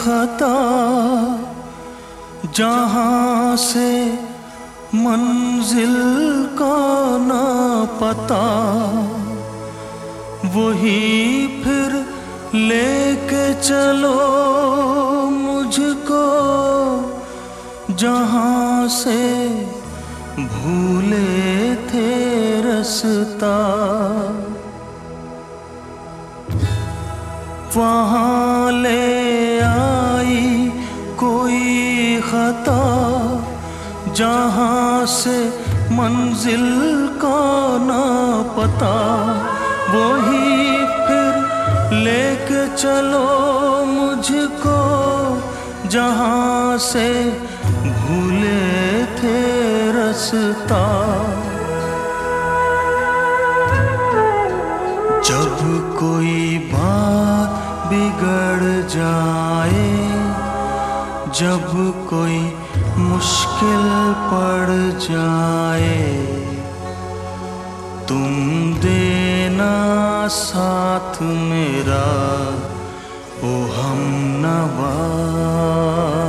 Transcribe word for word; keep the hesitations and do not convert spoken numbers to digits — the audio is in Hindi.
खता जहाँ से मंजिल का ना पता, वही फिर लेके चलो मुझको जहाँ से भूले थे रास्ता। वहाँ ले आई कोई खता जहाँ से मंजिल का ना पता, वही फिर लेके चलो मुझको जहाँ से भूले थे रास्ता। जब कोई बात बिगड़ जाए, जब कोई मुश्किल पड़ जाए, तुम देना साथ मेरा ओ हमनवा।